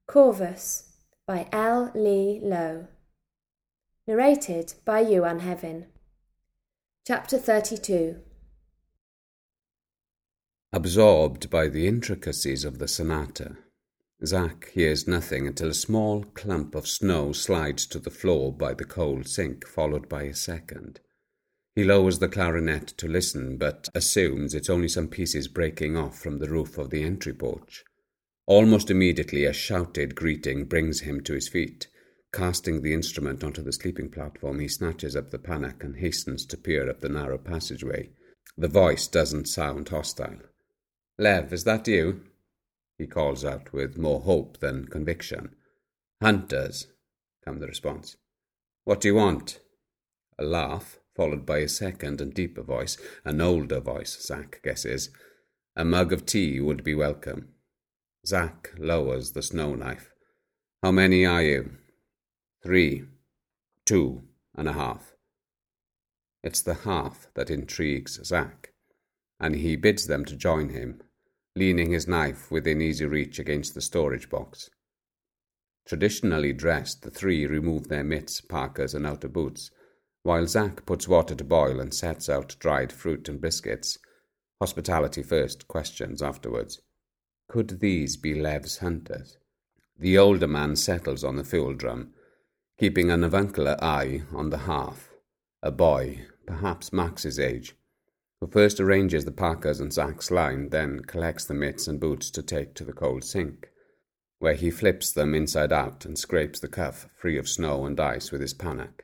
Corvus by L. Lee Lowe. Narrated by Yuan Hevin. Chapter 32. Absorbed by the intricacies of the sonata, Zack hears nothing until a small clump of snow slides to the floor by the cold sink, followed by a second. He lowers the clarinet to listen, but assumes it's only some pieces breaking off from the roof of the entry porch. Almost immediately a shouted greeting brings him to his feet. Casting the instrument onto the sleeping platform, he snatches up the panac and hastens to peer up the narrow passageway. The voice doesn't sound hostile. "Lev, is that you?" he calls out with more hope than conviction. "Hunters," come the response. "What do you want?" A laugh, followed by a second and deeper voice, an older voice, Zack guesses. "A mug of tea would be welcome." Zack lowers the snow knife. "How many are you?" 3, 2.5. It's the half that intrigues Zack, and he bids them to join him, leaning his knife within easy reach against the storage box. Traditionally dressed, the three remove their mitts, parkas, and outer boots, while Zack puts water to boil and sets out dried fruit and biscuits. Hospitality first, questions afterwards. Could these be Lev's hunters? The older man settles on the fuel drum, keeping an avuncular eye on the half, a boy, perhaps Max's age, who first arranges the parkas and Zack's line, then collects the mitts and boots to take to the cold sink, where he flips them inside out and scrapes the cuff free of snow and ice with his panac.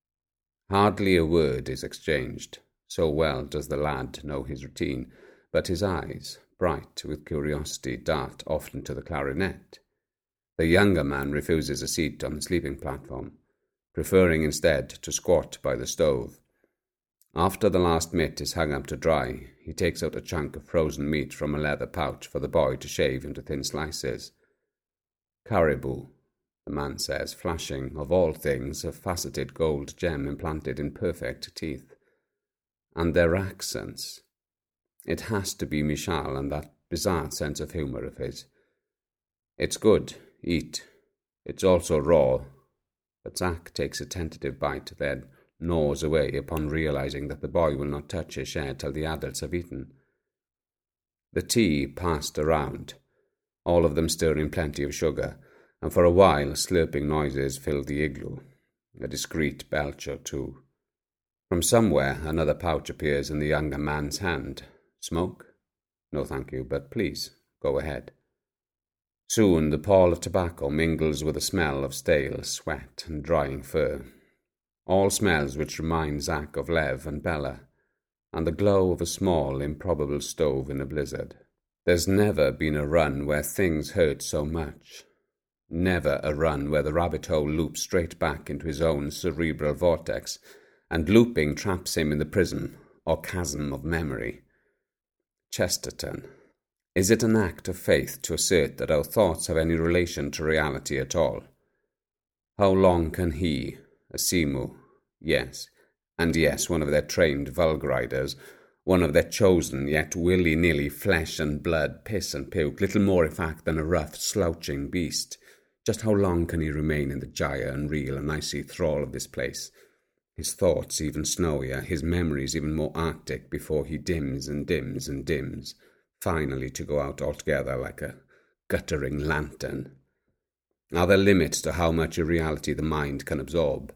Hardly a word is exchanged, so well does the lad know his routine, but his eyes, bright with curiosity, dart often to the clarinet. The younger man refuses a seat on the sleeping platform, preferring instead to squat by the stove. After the last mitt is hung up to dry, he takes out a chunk of frozen meat from a leather pouch for the boy to shave into thin slices. "Caribou," the man says, flashing, of all things, a faceted gold gem implanted in perfect teeth. And their accents. It has to be Michal and that bizarre sense of humour of his. "It's good. Eat. It's also raw." But Zack takes a tentative bite, then gnaws away upon realizing that the boy will not touch his share till the adults have eaten. The tea passed around, all of them stirring plenty of sugar, and for a while slurping noises filled the igloo, a discreet belch or two. From somewhere another pouch appears in the younger man's hand. "Smoke? No, thank you, but please, go ahead." Soon the pall of tobacco mingles with the smell of stale sweat and drying fur, all smells which remind Zack of Lev and Bella, and the glow of a small, improbable stove in a blizzard. There's never been a run where things hurt so much. Never a run where the rabbit hole loops straight back into his own cerebral vortex, and looping traps him in the prism or chasm of memory. Chesterton. Is it an act of faith to assert that our thoughts have any relation to reality at all? How long can he, a Simu, yes, one of their trained vulgariders, one of their chosen yet willy-nilly flesh and blood, piss and puke, little more in fact than a rough, slouching beast, just how long can he remain in the gyre and reel and icy thrall of this place? His thoughts even snowier, his memories even more arctic before he dims and dims and dims, finally to go out altogether like a guttering lantern. Are there limits to how much of reality the mind can absorb?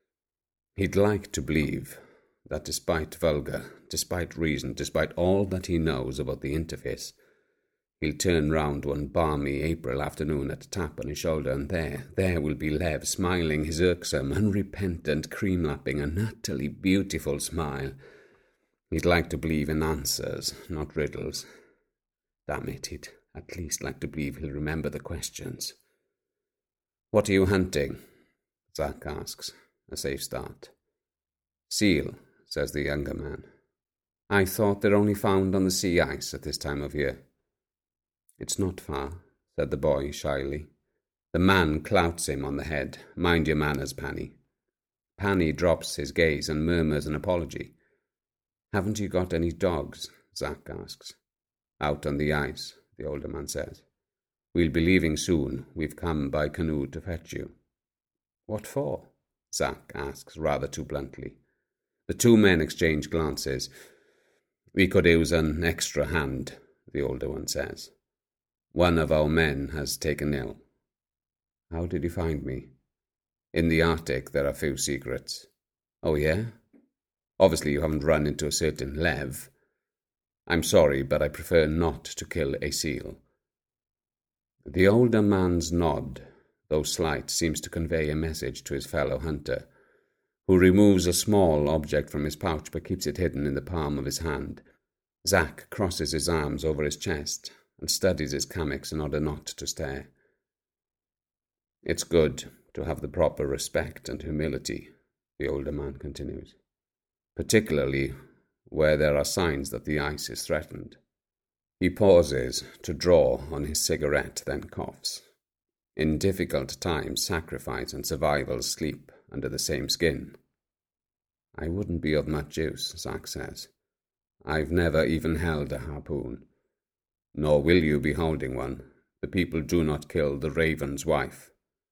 He'd like to believe that despite vulgar, despite reason, despite all that he knows about the interface, he'll turn round one balmy April afternoon at a tap on his shoulder, and there will be Lev, smiling his irksome, unrepentant, cream-lapping, and utterly beautiful smile. He'd like to believe in answers, not riddles. Damn it, he'd at least like to believe he'll remember the questions. "What are you hunting?" Zack asks, a safe start. "Seal," says the younger man. "I thought they're only found on the sea ice at this time of year." "It's not far," said the boy shyly. The man clouts him on the head. "Mind your manners, Panny." Panny drops his gaze and murmurs an apology. "Haven't you got any dogs?" Zack asks. "Out on the ice," the older man says. We'll be leaving soon. We've come by canoe to fetch you." "What for?" Zack asks rather too bluntly. The two men exchange glances. "We could use an extra hand," the older one says. "One of our men has taken ill." "How did you find me?" "In the Arctic there are few secrets." "Oh, yeah? Obviously you haven't run into a certain Lev." "I'm sorry, but I prefer not to kill a seal." The older man's nod, though slight, seems to convey a message to his fellow hunter, who removes a small object from his pouch but keeps it hidden in the palm of his hand. Zack crosses his arms over his chest and studies his kamiks in order not to stare. "It's good to have the proper respect and humility," the older man continues, "particularly where there are signs that the ice is threatened." He pauses to draw on his cigarette, then coughs. "In difficult times, sacrifice and survival sleep under the same skin." "I wouldn't be of much use," Zack says. "I've never even held a harpoon. Nor will you be holding one. The people do not kill the raven's wife."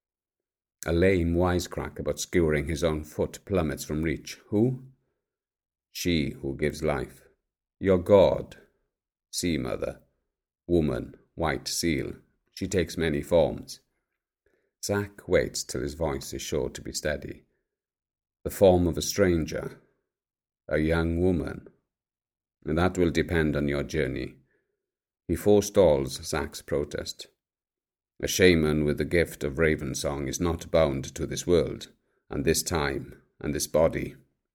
A lame wisecrack about skewering his own foot plummets from reach. "Who?" "She who gives life. Your god. Sea mother. Woman. White seal. She takes many forms." Zack waits till his voice is sure to be steady. "The form of a stranger. A young woman. That will depend on your journey." He forestalls Zack's protest. "A shaman with the gift of raven song is not bound to this world, and this time, and this body."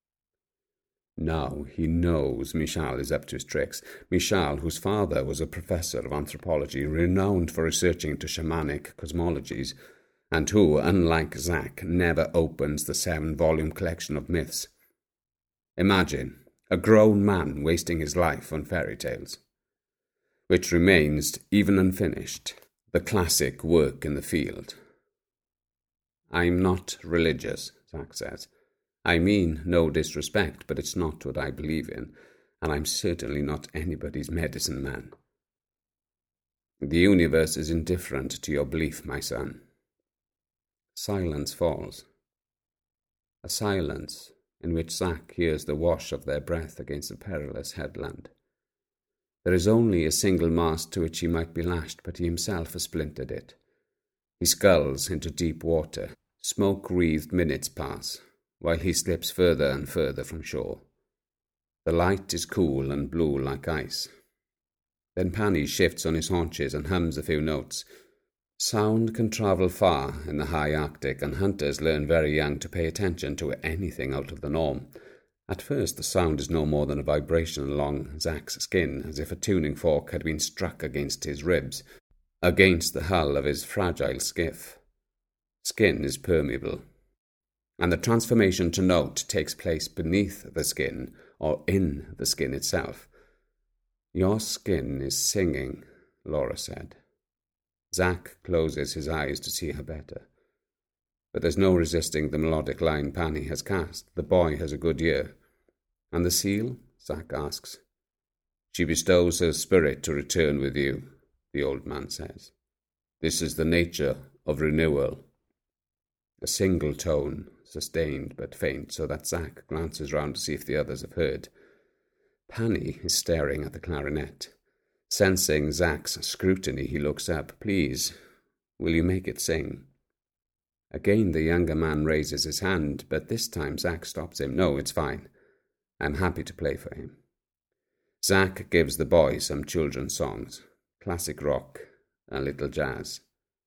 Now he knows Michal is up to his tricks. Michal, whose father was a professor of anthropology renowned for researching into shamanic cosmologies, and who, unlike Zack, never opens the 7-volume collection of myths. Imagine a grown man wasting his life on fairy tales, which remains, even unfinished, the classic work in the field. "I'm not religious," Zack says. "I mean no disrespect, but it's not what I believe in, and I'm certainly not anybody's medicine man." "The universe is indifferent to your belief, my son." Silence falls. A silence in which Zack hears the wash of their breath against the perilous headland. There is only a single mast to which he might be lashed, but he himself has splintered it. He sculls into deep water. Smoke-wreathed minutes pass, while he slips further and further from shore. The light is cool and blue like ice. Then Pani shifts on his haunches and hums a few notes. Sound can travel far in the high Arctic, and hunters learn very young to pay attention to anything out of the norm. At first the sound is no more than a vibration along Zack's skin, as if a tuning fork had been struck against his ribs, against the hull of his fragile skiff. Skin is permeable, and the transformation to note takes place beneath the skin, or in the skin itself. "Your skin is singing," Laura said. Zack closes his eyes to see her better. But there's no resisting the melodic line Pani has cast. The boy has a good ear. "And the seal?" Zack asks. "She bestows her spirit to return with you," the old man says. "This is the nature of renewal." A single tone, sustained but faint, so that Zack glances round to see if the others have heard. Pani is staring at the clarinet. Sensing Zack's scrutiny, he looks up. "Please, will you make it sing?" Again the younger man raises his hand, but this time Zack stops him. "No, it's fine. I'm happy to play for him." Zack gives the boy some children's songs, classic rock, a little jazz.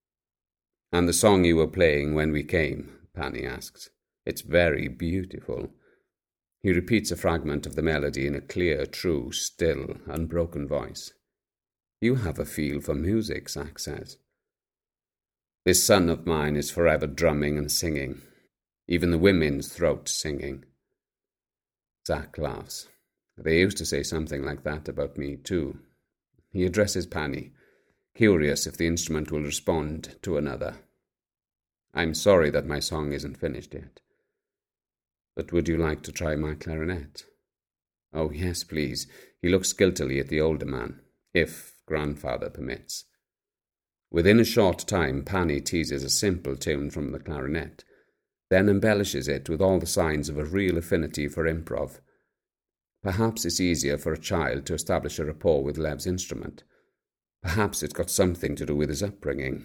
"And the song you were playing when we came?" Pani asks. "It's very beautiful." He repeats a fragment of the melody in a clear, true, still, unbroken voice. "You have a feel for music," Zack says. "This son of mine is forever drumming and singing, even the women's throats singing." Zack laughs. "They used to say something like that about me, too." He addresses Pani, curious if the instrument will respond to another. "I'm sorry that my song isn't finished yet. But would you like to try my clarinet?" "Oh, yes, please." He looks guiltily at the older man. "If grandfather permits." Within a short time, Pani teases a simple tune from the clarinet, then embellishes it with all the signs of a real affinity for improv. Perhaps it's easier for a child to establish a rapport with Lev's instrument. Perhaps it's got something to do with his upbringing.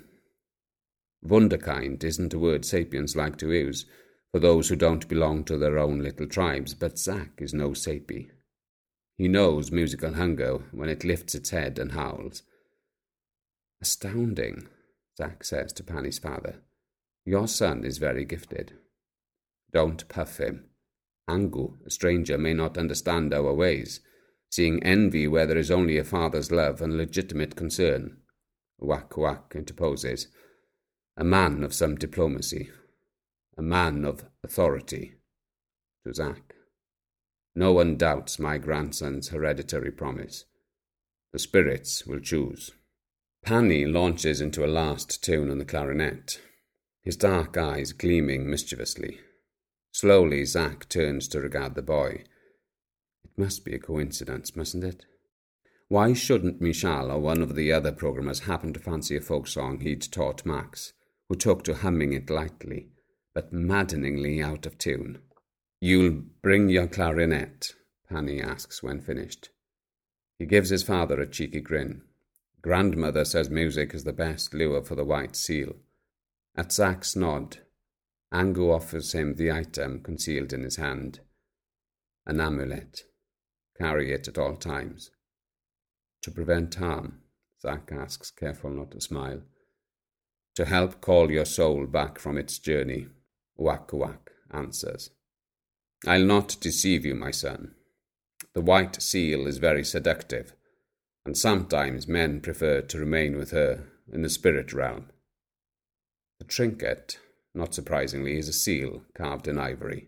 Wunderkind isn't a word sapiens like to use for those who don't belong to their own little tribes, but Zach is no sapie. He knows musical hunger when it lifts its head and howls. "Astounding," Zach says to Pani's father. "Your son is very gifted." "Don't puff him. Angu, a stranger, may not understand our ways, seeing envy where there is only a father's love and legitimate concern," Wak Wak interposes. "A man of some diplomacy. A man of authority," to Zach. "No one doubts my grandson's hereditary promise. The spirits will choose." Pani launches into a last tune on the clarinet, his dark eyes gleaming mischievously. Slowly, Zach turns to regard the boy. It must be a coincidence, mustn't it? Why shouldn't Michal or one of the other programmers happen to fancy a folk song he'd taught Max, who took to humming it lightly, but maddeningly out of tune? "You'll bring your clarinet?" Pani asks when finished. He gives his father a cheeky grin. Grandmother says music is the best lure for the white seal. At Zach's nod, Angu offers him the item concealed in his hand. An amulet. Carry it at all times. "To prevent harm?" Zach asks, careful not to smile. "To help call your soul back from its journey," Wak Wak answers. "I'll not deceive you, my son. The white seal is very seductive, and sometimes men prefer to remain with her in the spirit realm. The trinket, not surprisingly, is a seal carved in ivory."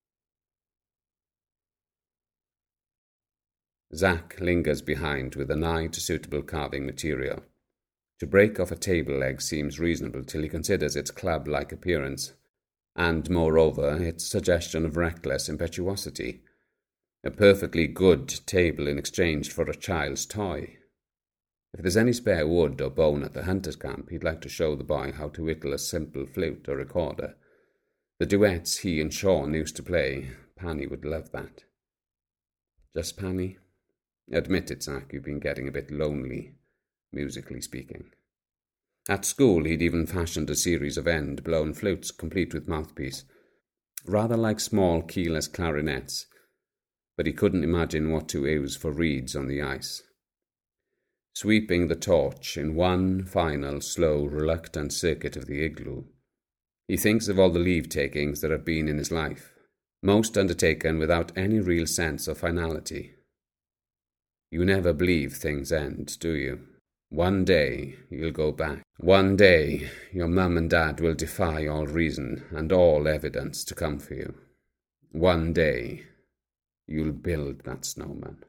Zach lingers behind with an eye to suitable carving material. To break off a table leg seems reasonable till he considers its club-like appearance, and, moreover, its suggestion of reckless impetuosity. A perfectly good table in exchange for a child's toy. If there's any spare wood or bone at the hunter's camp, he'd like to show the boy how to whittle a simple flute or recorder. The duets he and Sean used to play, Pani would love that. "Just Pani? Admit it, Zach, you've been getting a bit lonely, musically speaking." At school, he'd even fashioned a series of end-blown flutes, complete with mouthpiece, rather like small keyless clarinets, but he couldn't imagine what to use for reeds on the ice. Sweeping the torch in one final, slow, reluctant circuit of the igloo, he thinks of all the leave-takings that have been in his life, most undertaken without any real sense of finality. You never believe things end, do you? One day you'll go back. One day your mum and dad will defy all reason and all evidence to come for you. One day you'll build that snowman.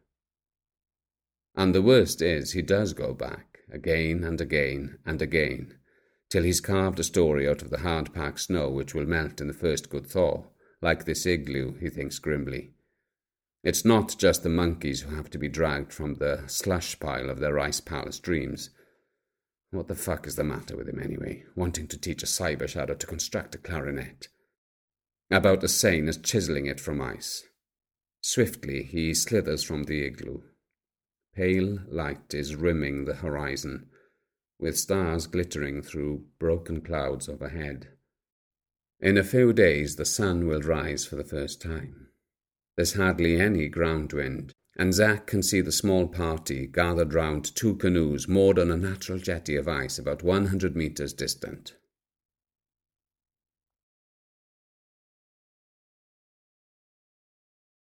And the worst is he does go back, again and again and again, till he's carved a story out of the hard-packed snow which will melt in the first good thaw, like this igloo, he thinks grimly. It's not just the monkeys who have to be dragged from the slush pile of their ice palace dreams. What the fuck is the matter with him anyway, wanting to teach a cyber shadow to construct a clarinet? About as sane as chiselling it from ice. Swiftly he slithers from the igloo. Pale light is rimming the horizon, with stars glittering through broken clouds overhead. In a few days the sun will rise for the first time. There's hardly any ground wind, and Zach can see the small party gathered round two canoes moored on a natural jetty of ice about 100 metres distant.